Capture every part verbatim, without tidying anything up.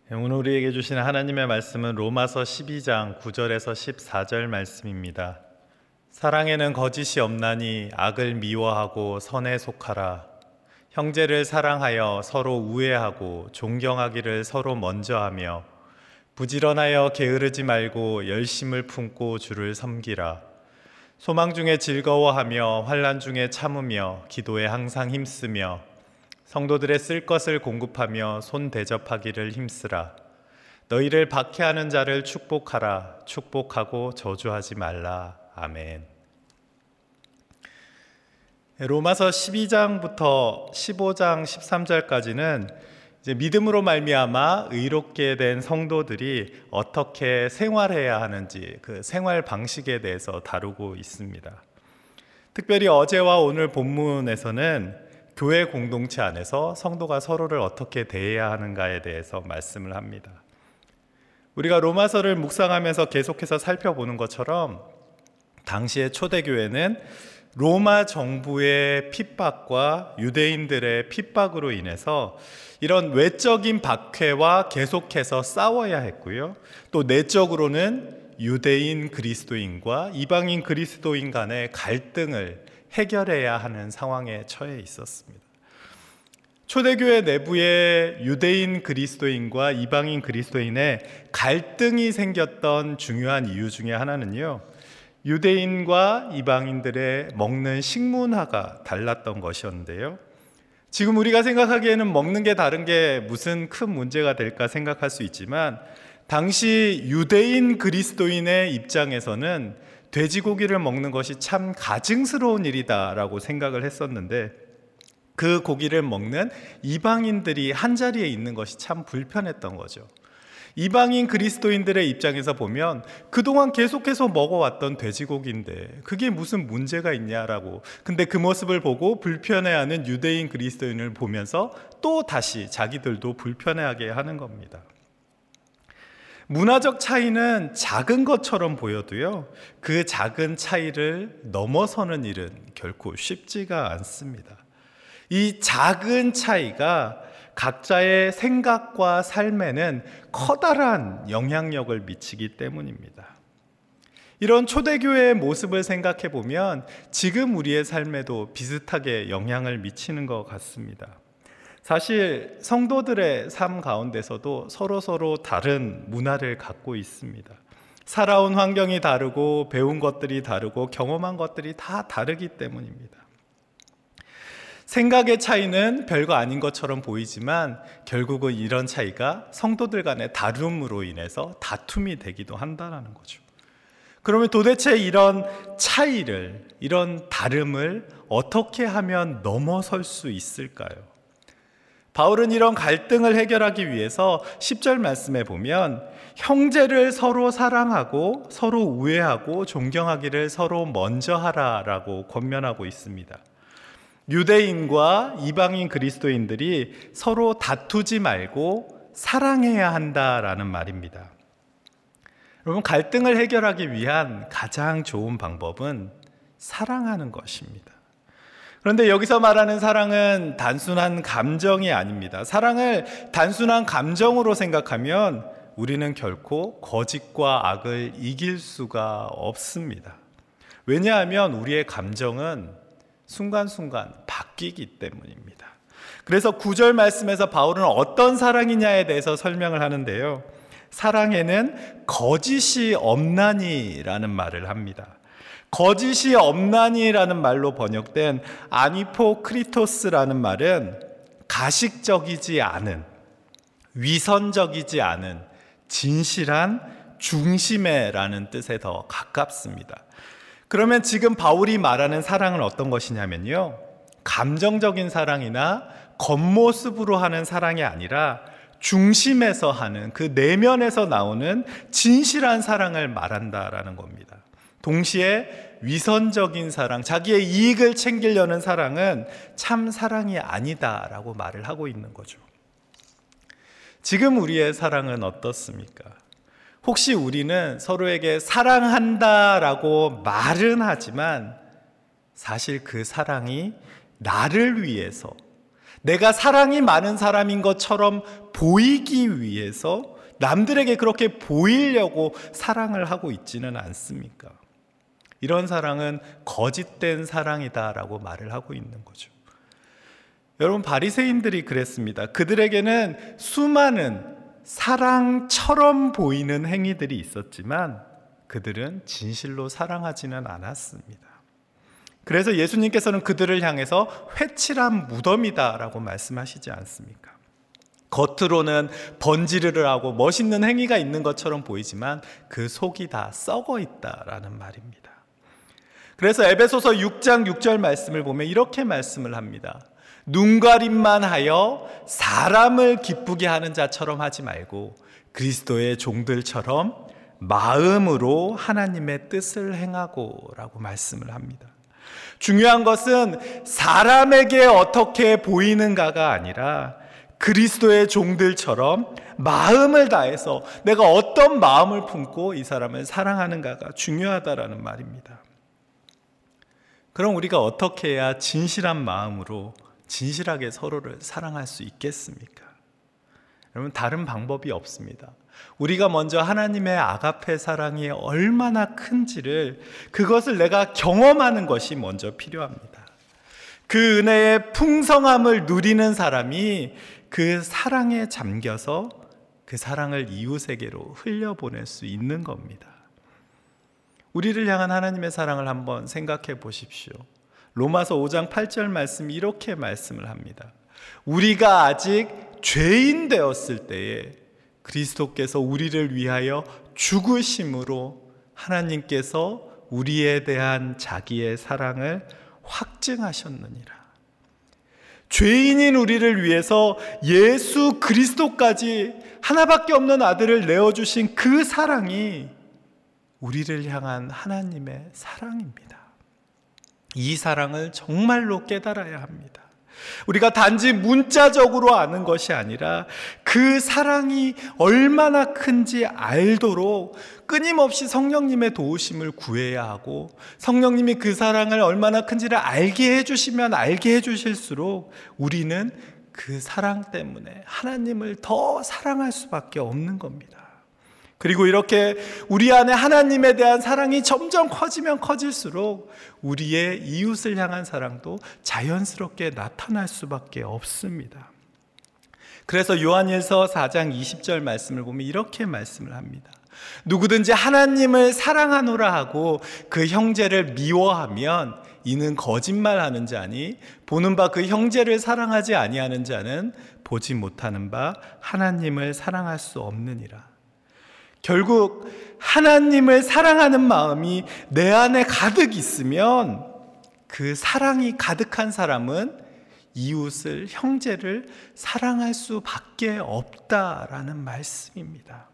오늘 우리에게 주시는 하나님의 말씀은 로마서 십이 장 구 절에서 십사 절 말씀입니다. 사랑에는 거짓이 없나니 악을 미워하고 선에 속하라. 형제를 사랑하여 서로 우애하고 존경하기를 서로 먼저 하며 부지런하여 게으르지 말고 열심을 품고 주를 섬기라. 소망 중에 즐거워하며 환난 중에 참으며 기도에 항상 힘쓰며 성도들의 쓸 것을 공급하며 손 대접하기를 힘쓰라. 너희를 박해하는 자를 축복하라. 축복하고 저주하지 말라. 아멘. 로마서 십이 장부터 십오 장 십삼 절까지는 이제 믿음으로 말미암아 의롭게 된 성도들이 어떻게 생활해야 하는지 그 생활 방식에 대해서 다루고 있습니다. 특별히 어제와 오늘 본문에서는 교회 공동체 안에서 성도가 서로를 어떻게 대해야 하는가에 대해서 말씀을 합니다. 우리가 로마서를 묵상하면서 계속해서 살펴보는 것처럼 당시의 초대교회는 로마 정부의 핍박과 유대인들의 핍박으로 인해서 이런 외적인 박해와 계속해서 싸워야 했고요. 또 내적으로는 유대인 그리스도인과 이방인 그리스도인 간의 갈등을 해결해야 하는 상황에 처해 있었습니다. 초대교회 내부에 유대인 그리스도인과 이방인 그리스도인의 갈등이 생겼던 중요한 이유 중에 하나는요, 유대인과 이방인들의 먹는 식문화가 달랐던 것이었는데요. 지금 우리가 생각하기에는 먹는 게 다른 게 무슨 큰 문제가 될까 생각할 수 있지만, 당시 유대인 그리스도인의 입장에서는 돼지고기를 먹는 것이 참 가증스러운 일이다라고 생각을 했었는데, 그 고기를 먹는 이방인들이 한자리에 있는 것이 참 불편했던 거죠. 이방인 그리스도인들의 입장에서 보면 그동안 계속해서 먹어왔던 돼지고기인데 그게 무슨 문제가 있냐라고, 근데 그 모습을 보고 불편해하는 유대인 그리스도인을 보면서 또 다시 자기들도 불편해하게 하는 겁니다. 문화적 차이는 작은 것처럼 보여도요, 그 작은 차이를 넘어서는 일은 결코 쉽지가 않습니다. 이 작은 차이가 각자의 생각과 삶에는 커다란 영향력을 미치기 때문입니다. 이런 초대교회의 모습을 생각해 보면 지금 우리의 삶에도 비슷하게 영향을 미치는 것 같습니다. 사실 성도들의 삶 가운데서도 서로서로 다른 문화를 갖고 있습니다. 살아온 환경이 다르고 배운 것들이 다르고 경험한 것들이 다 다르기 때문입니다. 생각의 차이는 별거 아닌 것처럼 보이지만 결국은 이런 차이가 성도들 간의 다름으로 인해서 다툼이 되기도 한다는 거죠. 그러면 도대체 이런 차이를, 이런 다름을 어떻게 하면 넘어설 수 있을까요? 바울은 이런 갈등을 해결하기 위해서 십 절 말씀에 보면 형제를 서로 사랑하고 서로 우애하고 존경하기를 서로 먼저 하라라고 권면하고 있습니다. 유대인과 이방인 그리스도인들이 서로 다투지 말고 사랑해야 한다라는 말입니다. 여러분, 갈등을 해결하기 위한 가장 좋은 방법은 사랑하는 것입니다. 그런데 여기서 말하는 사랑은 단순한 감정이 아닙니다. 사랑을 단순한 감정으로 생각하면 우리는 결코 거짓과 악을 이길 수가 없습니다. 왜냐하면 우리의 감정은 순간순간 바뀌기 때문입니다. 그래서 구 절 말씀에서 바울은 어떤 사랑이냐에 대해서 설명을 하는데요, 사랑에는 거짓이 없나니라는 말을 합니다. 거짓이 없나니라는 말로 번역된 아니포크리토스라는 말은 가식적이지 않은, 위선적이지 않은, 진실한, 중심에라는 뜻에 더 가깝습니다. 그러면 지금 바울이 말하는 사랑은 어떤 것이냐면요, 감정적인 사랑이나 겉모습으로 하는 사랑이 아니라 중심에서 하는, 그 내면에서 나오는 진실한 사랑을 말한다라는 겁니다. 동시에 위선적인 사랑, 자기의 이익을 챙기려는 사랑은 참 사랑이 아니다라고 말을 하고 있는 거죠. 지금 우리의 사랑은 어떻습니까? 혹시 우리는 서로에게 사랑한다라고 말은 하지만 사실 그 사랑이 나를 위해서, 내가 사랑이 많은 사람인 것처럼 보이기 위해서 남들에게 그렇게 보이려고 사랑을 하고 있지는 않습니까? 이런 사랑은 거짓된 사랑이다라고 말을 하고 있는 거죠. 여러분, 바리새인들이 그랬습니다. 그들에게는 수많은 사랑처럼 보이는 행위들이 있었지만 그들은 진실로 사랑하지는 않았습니다. 그래서 예수님께서는 그들을 향해서 회칠한 무덤이다라고 말씀하시지 않습니까? 겉으로는 번지르르 하고 멋있는 행위가 있는 것처럼 보이지만 그 속이 다 썩어 있다라는 말입니다. 그래서 에베소서 육 장 육 절 말씀을 보면 이렇게 말씀을 합니다. 눈가림만 하여 사람을 기쁘게 하는 자처럼 하지 말고 그리스도의 종들처럼 마음으로 하나님의 뜻을 행하고 라고 말씀을 합니다. 중요한 것은 사람에게 어떻게 보이는가가 아니라 그리스도의 종들처럼 마음을 다해서 내가 어떤 마음을 품고 이 사람을 사랑하는가가 중요하다라는 말입니다. 그럼 우리가 어떻게 해야 진실한 마음으로 진실하게 서로를 사랑할 수 있겠습니까? 여러분, 다른 방법이 없습니다. 우리가 먼저 하나님의 아가페 사랑이 얼마나 큰지를, 그것을 내가 경험하는 것이 먼저 필요합니다. 그 은혜의 풍성함을 누리는 사람이 그 사랑에 잠겨서 그 사랑을 이웃에게로 흘려보낼 수 있는 겁니다. 우리를 향한 하나님의 사랑을 한번 생각해 보십시오. 로마서 오 장 팔 절 말씀 이렇게 말씀을 합니다. 우리가 아직 죄인 되었을 때에 그리스도께서 우리를 위하여 죽으심으로 하나님께서 우리에 대한 자기의 사랑을 확증하셨느니라. 죄인인 우리를 위해서 예수 그리스도까지 하나밖에 없는 아들을 내어주신 그 사랑이 우리를 향한 하나님의 사랑입니다. 이 사랑을 정말로 깨달아야 합니다. 우리가 단지 문자적으로 아는 것이 아니라 그 사랑이 얼마나 큰지 알도록 끊임없이 성령님의 도우심을 구해야 하고, 성령님이 그 사랑을 얼마나 큰지를 알게 해주시면 알게 해주실수록 우리는 그 사랑 때문에 하나님을 더 사랑할 수밖에 없는 겁니다. 그리고 이렇게 우리 안에 하나님에 대한 사랑이 점점 커지면 커질수록 우리의 이웃을 향한 사랑도 자연스럽게 나타날 수밖에 없습니다. 그래서 요한일서 사 장 이십 절 말씀을 보면 이렇게 말씀을 합니다. 누구든지 하나님을 사랑하노라 하고 그 형제를 미워하면 이는 거짓말하는 자니 보는 바 그 형제를 사랑하지 아니하는 자는 보지 못하는 바 하나님을 사랑할 수 없느니라. 결국 하나님을 사랑하는 마음이 내 안에 가득 있으면 그 사랑이 가득한 사람은 이웃을, 형제를 사랑할 수밖에 없다라는 말씀입니다.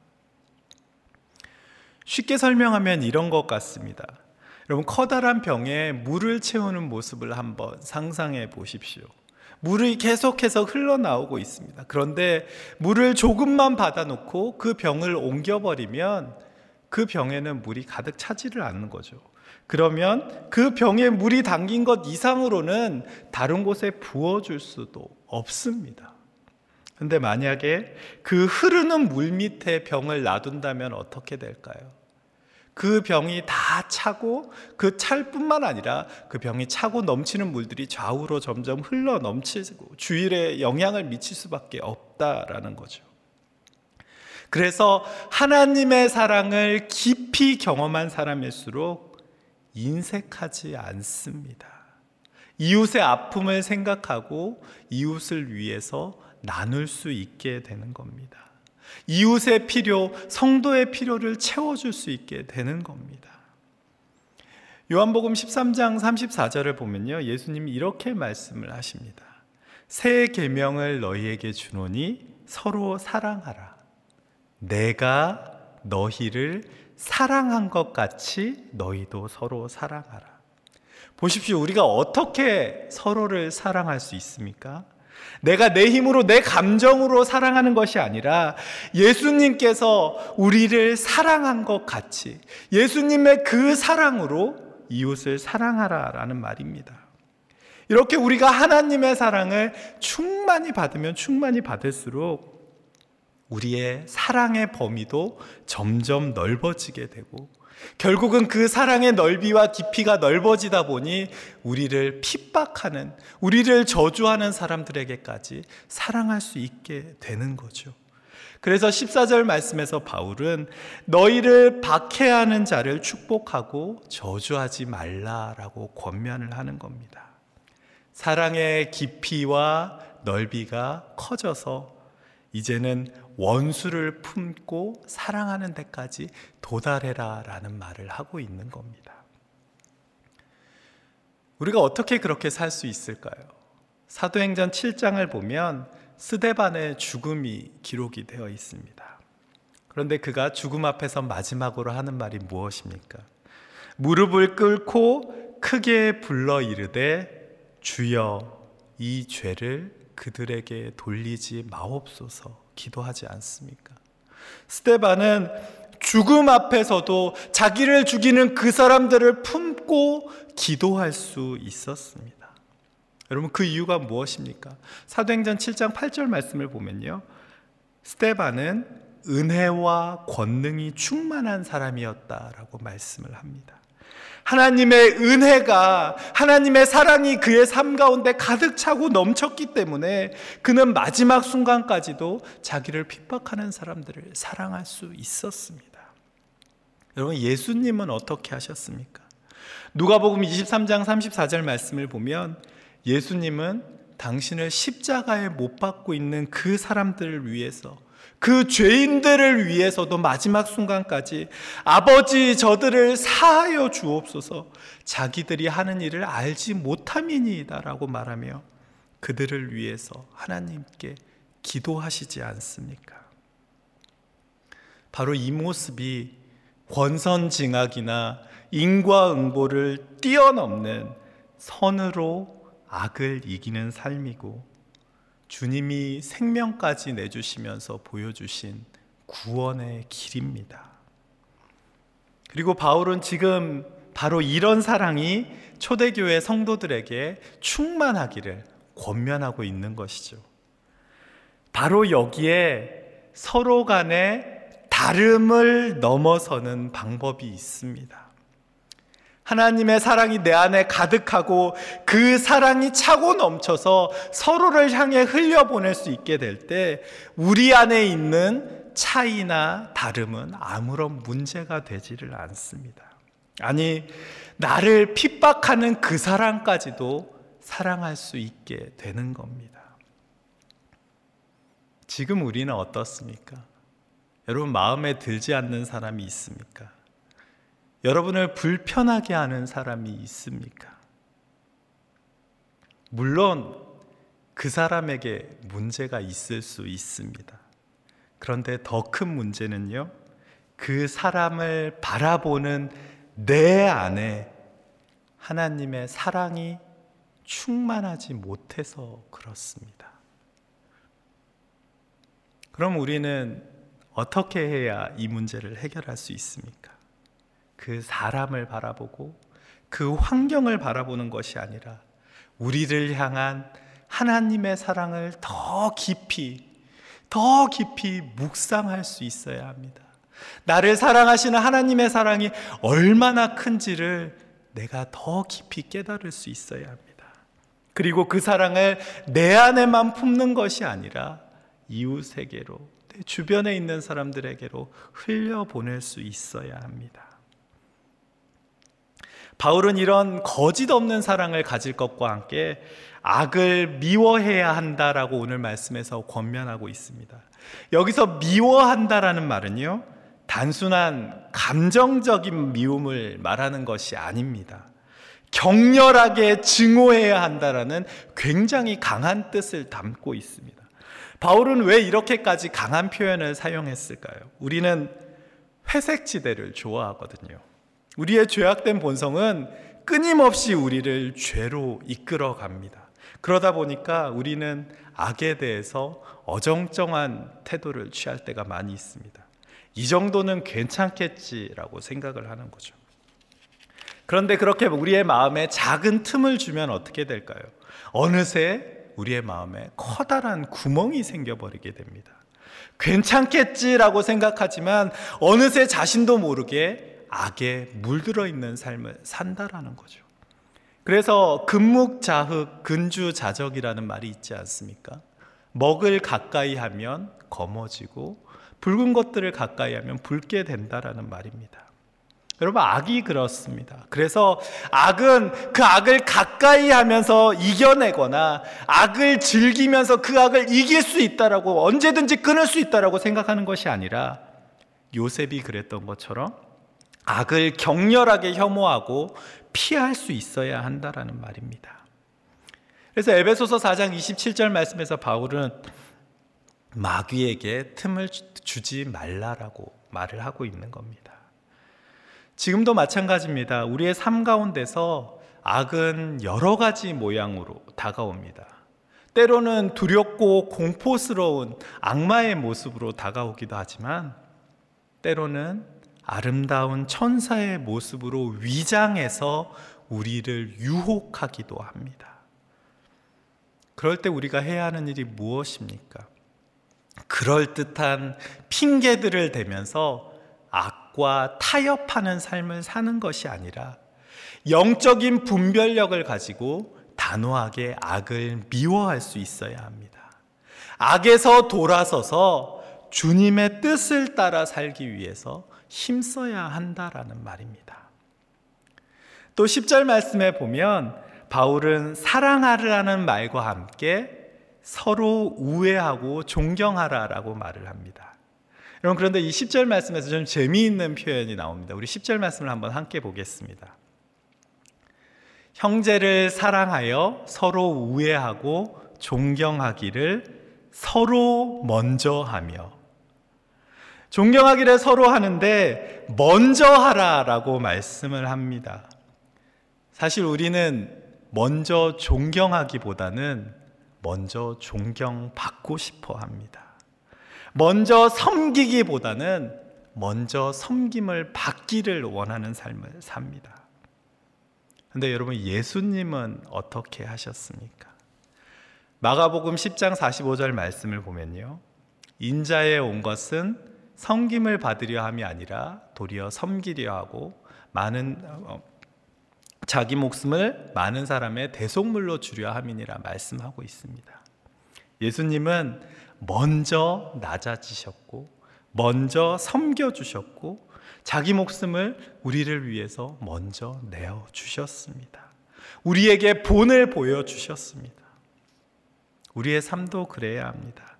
쉽게 설명하면 이런 것 같습니다. 여러분, 커다란 병에 물을 채우는 모습을 한번 상상해 보십시오. 물이 계속해서 흘러나오고 있습니다. 그런데 물을 조금만 받아놓고 그 병을 옮겨버리면 그 병에는 물이 가득 차지를 않는 거죠. 그러면 그 병에 물이 담긴 것 이상으로는 다른 곳에 부어줄 수도 없습니다. 그런데 만약에 그 흐르는 물 밑에 병을 놔둔다면 어떻게 될까요? 그 병이 다 차고 그 찰 뿐만 아니라 그 병이 차고 넘치는 물들이 좌우로 점점 흘러 넘치고 주위에 영향을 미칠 수밖에 없다라는 거죠. 그래서 하나님의 사랑을 깊이 경험한 사람일수록 인색하지 않습니다. 이웃의 아픔을 생각하고 이웃을 위해서 나눌 수 있게 되는 겁니다. 이웃의 필요, 성도의 필요를 채워줄 수 있게 되는 겁니다. 요한복음 십삼 장 삼십사 절을 보면요, 예수님이 이렇게 말씀을 하십니다. 새 계명을 너희에게 주노니 서로 사랑하라. 내가 너희를 사랑한 것 같이 너희도 서로 사랑하라. 보십시오, 우리가 어떻게 서로를 사랑할 수 있습니까? 내가 내 힘으로, 내 감정으로 사랑하는 것이 아니라 예수님께서 우리를 사랑한 것 같이 예수님의 그 사랑으로 이웃을 사랑하라라는 말입니다. 이렇게 우리가 하나님의 사랑을 충만히 받으면 충만히 받을수록 우리의 사랑의 범위도 점점 넓어지게 되고, 결국은 그 사랑의 넓이와 깊이가 넓어지다 보니 우리를 핍박하는, 우리를 저주하는 사람들에게까지 사랑할 수 있게 되는 거죠. 그래서 십사 절 말씀에서 바울은 너희를 박해하는 자를 축복하고 저주하지 말라라고 권면을 하는 겁니다. 사랑의 깊이와 넓이가 커져서 이제는 원수를 품고 사랑하는 데까지 도달해라 라는 말을 하고 있는 겁니다. 우리가 어떻게 그렇게 살 수 있을까요? 사도행전 칠 장을 보면 스데반의 죽음이 기록이 되어 있습니다. 그런데 그가 죽음 앞에서 마지막으로 하는 말이 무엇입니까? 무릎을 꿇고 크게 불러 이르되 주여 이 죄를 그들에게 돌리지 마옵소서 기도하지 않습니까? 스데반은 죽음 앞에서도 자기를 죽이는 그 사람들을 품고 기도할 수 있었습니다. 여러분, 그 이유가 무엇입니까? 사도행전 칠 장 팔 절 말씀을 보면요, 스데반은 은혜와 권능이 충만한 사람이었다라고 말씀을 합니다. 하나님의 은혜가, 하나님의 사랑이 그의 삶 가운데 가득 차고 넘쳤기 때문에 그는 마지막 순간까지도 자기를 핍박하는 사람들을 사랑할 수 있었습니다. 여러분, 예수님은 어떻게 하셨습니까? 누가복음 이십삼 장 삼십사 절 말씀을 보면 예수님은 당신을 십자가에 못 박고 있는 그 사람들을 위해서, 그 죄인들을 위해서도 마지막 순간까지 아버지 저들을 사하여 주옵소서, 자기들이 하는 일을 알지 못함이니이다 라고 말하며 그들을 위해서 하나님께 기도하시지 않습니까? 바로 이 모습이 권선징악이나 인과응보를 뛰어넘는 선으로 악을 이기는 삶이고, 주님이 생명까지 내주시면서 보여주신 구원의 길입니다. 그리고 바울은 지금 바로 이런 사랑이 초대교회 성도들에게 충만하기를 권면하고 있는 것이죠. 바로 여기에 서로 간에 다름을 넘어서는 방법이 있습니다. 하나님의 사랑이 내 안에 가득하고 그 사랑이 차고 넘쳐서 서로를 향해 흘려보낼 수 있게 될 때 우리 안에 있는 차이나 다름은 아무런 문제가 되지를 않습니다. 아니, 나를 핍박하는 그 사람까지도 사랑할 수 있게 되는 겁니다. 지금 우리는 어떻습니까? 여러분, 마음에 들지 않는 사람이 있습니까? 여러분을 불편하게 하는 사람이 있습니까? 물론 그 사람에게 문제가 있을 수 있습니다. 그런데 더 큰 문제는요, 그 사람을 바라보는 내 안에 하나님의 사랑이 충만하지 못해서 그렇습니다. 그럼 우리는 어떻게 해야 이 문제를 해결할 수 있습니까? 그 사람을 바라보고 그 환경을 바라보는 것이 아니라 우리를 향한 하나님의 사랑을 더 깊이, 더 깊이 묵상할 수 있어야 합니다. 나를 사랑하시는 하나님의 사랑이 얼마나 큰지를 내가 더 깊이 깨달을 수 있어야 합니다. 그리고 그 사랑을 내 안에만 품는 것이 아니라 이웃에게로, 내 주변에 있는 사람들에게로 흘려보낼 수 있어야 합니다. 바울은 이런 거짓 없는 사랑을 가질 것과 함께 악을 미워해야 한다라고 오늘 말씀에서 권면하고 있습니다. 여기서 미워한다라는 말은요, 단순한 감정적인 미움을 말하는 것이 아닙니다. 격렬하게 증오해야 한다라는 굉장히 강한 뜻을 담고 있습니다. 바울은 왜 이렇게까지 강한 표현을 사용했을까요? 우리는 회색지대를 좋아하거든요. 우리의 죄악된 본성은 끊임없이 우리를 죄로 이끌어 갑니다. 그러다 보니까 우리는 악에 대해서 어정쩡한 태도를 취할 때가 많이 있습니다. 이 정도는 괜찮겠지라고 생각을 하는 거죠. 그런데 그렇게 우리의 마음에 작은 틈을 주면 어떻게 될까요? 어느새 우리의 마음에 커다란 구멍이 생겨버리게 됩니다. 괜찮겠지라고 생각하지만 어느새 자신도 모르게 악에 물들어 있는 삶을 산다라는 거죠. 그래서 금묵자흑 근주자적이라는 말이 있지 않습니까? 먹을 가까이 하면 검어지고 붉은 것들을 가까이 하면 붉게 된다라는 말입니다. 여러분, 악이 그렇습니다. 그래서 악은 그 악을 가까이 하면서 이겨내거나 악을 즐기면서 그 악을 이길 수 있다라고, 언제든지 끊을 수 있다라고 생각하는 것이 아니라 요셉이 그랬던 것처럼 악을 격렬하게 혐오하고 피할 수 있어야 한다라는 말입니다. 그래서 에베소서 사 장 이십칠 절 말씀에서 바울은 마귀에게 틈을 주지 말라라고 말을 하고 있는 겁니다. 지금도 마찬가지입니다. 우리의 삶 가운데서 악은 여러 가지 모양으로 다가옵니다. 때로는 두렵고 공포스러운 악마의 모습으로 다가오기도 하지만 때로는 아름다운 천사의 모습으로 위장해서 우리를 유혹하기도 합니다. 그럴 때 우리가 해야 하는 일이 무엇입니까? 그럴듯한 핑계들을 대면서 악과 타협하는 삶을 사는 것이 아니라 영적인 분별력을 가지고 단호하게 악을 미워할 수 있어야 합니다. 악에서 돌아서서 주님의 뜻을 따라 살기 위해서 힘써야 한다라는 말입니다. 또 십 절 말씀에 보면 바울은 사랑하라는 말과 함께 서로 우애하고 존경하라라고 말을 합니다. 여러분, 그런데 이 십 절 말씀에서 좀 재미있는 표현이 나옵니다. 우리 십 절 말씀을 한번 함께 보겠습니다. 형제를 사랑하여 서로 우애하고 존경하기를 서로 먼저 하며, 존경하기를 서로 하는데 먼저 하라라고 말씀을 합니다. 사실 우리는 먼저 존경하기보다는 먼저 존경받고 싶어 합니다. 먼저 섬기기보다는 먼저 섬김을 받기를 원하는 삶을 삽니다. 그런데 여러분, 예수님은 어떻게 하셨습니까? 마가복음 십 장 사십오 절 말씀을 보면요, 인자에 온 것은 섬김을 받으려 함이 아니라 도리어 섬기려 하고 많은 어, 자기 목숨을 많은 사람의 대속물로 주려 함이니라 말씀하고 있습니다. 예수님은 먼저 낮아지셨고 먼저 섬겨주셨고 자기 목숨을 우리를 위해서 먼저 내어주셨습니다. 우리에게 본을 보여주셨습니다. 우리의 삶도 그래야 합니다.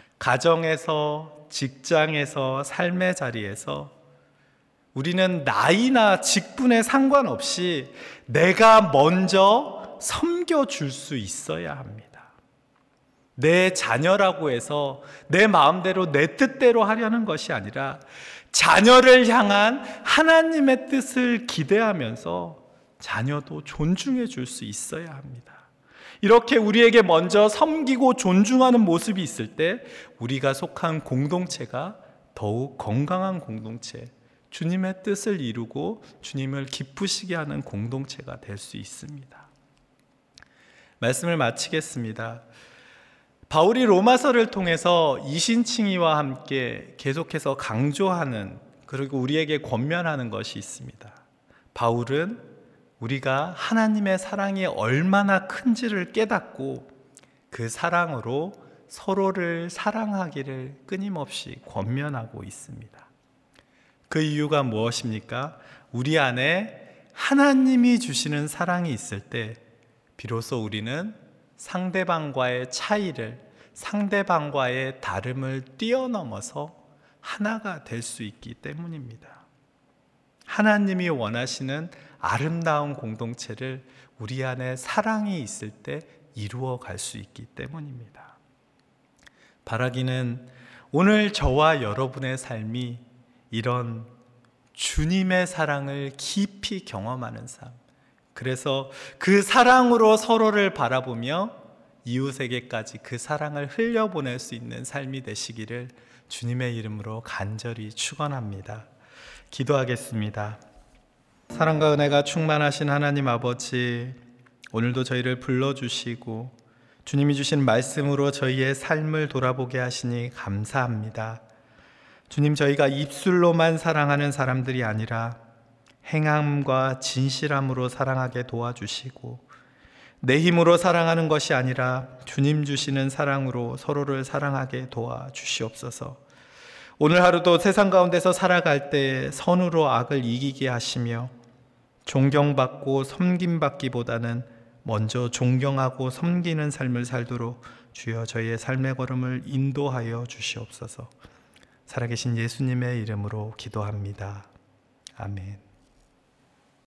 가정에서, 직장에서, 삶의 자리에서 우리는 나이나 직분에 상관없이 내가 먼저 섬겨줄 수 있어야 합니다. 내 자녀라고 해서 내 마음대로 내 뜻대로 하려는 것이 아니라 자녀를 향한 하나님의 뜻을 기대하면서 자녀도 존중해 줄 수 있어야 합니다. 이렇게 우리에게 먼저 섬기고 존중하는 모습이 있을 때 우리가 속한 공동체가 더욱 건강한 공동체, 주님의 뜻을 이루고 주님을 기쁘시게 하는 공동체가 될 수 있습니다. 말씀을 마치겠습니다. 바울이 로마서를 통해서 이신칭의와 함께 계속해서 강조하는, 그리고 우리에게 권면하는 것이 있습니다. 바울은 우리가 하나님의 사랑이 얼마나 큰지를 깨닫고 그 사랑으로 서로를 사랑하기를 끊임없이 권면하고 있습니다. 그 이유가 무엇입니까? 우리 안에 하나님이 주시는 사랑이 있을 때 비로소 우리는 상대방과의 차이를, 상대방과의 다름을 뛰어넘어서 하나가 될 수 있기 때문입니다. 하나님이 원하시는 아름다운 공동체를 우리 안에 사랑이 있을 때 이루어 갈 수 있기 때문입니다. 바라기는 오늘 저와 여러분의 삶이 이런 주님의 사랑을 깊이 경험하는 삶, 그래서 그 사랑으로 서로를 바라보며 이웃에게까지 그 사랑을 흘려보낼 수 있는 삶이 되시기를 주님의 이름으로 간절히 축원합니다. 기도하겠습니다. 사랑과 은혜가 충만하신 하나님 아버지, 오늘도 저희를 불러주시고 주님이 주신 말씀으로 저희의 삶을 돌아보게 하시니 감사합니다. 주님, 저희가 입술로만 사랑하는 사람들이 아니라 행함과 진실함으로 사랑하게 도와주시고, 내 힘으로 사랑하는 것이 아니라 주님 주시는 사랑으로 서로를 사랑하게 도와주시옵소서. 오늘 하루도 세상 가운데서 살아갈 때 선으로 악을 이기게 하시며, 존경받고 섬김받기보다는 먼저 존경하고 섬기는 삶을 살도록 주여 저희의 삶의 걸음을 인도하여 주시옵소서. 살아계신 예수님의 이름으로 기도합니다. 아멘.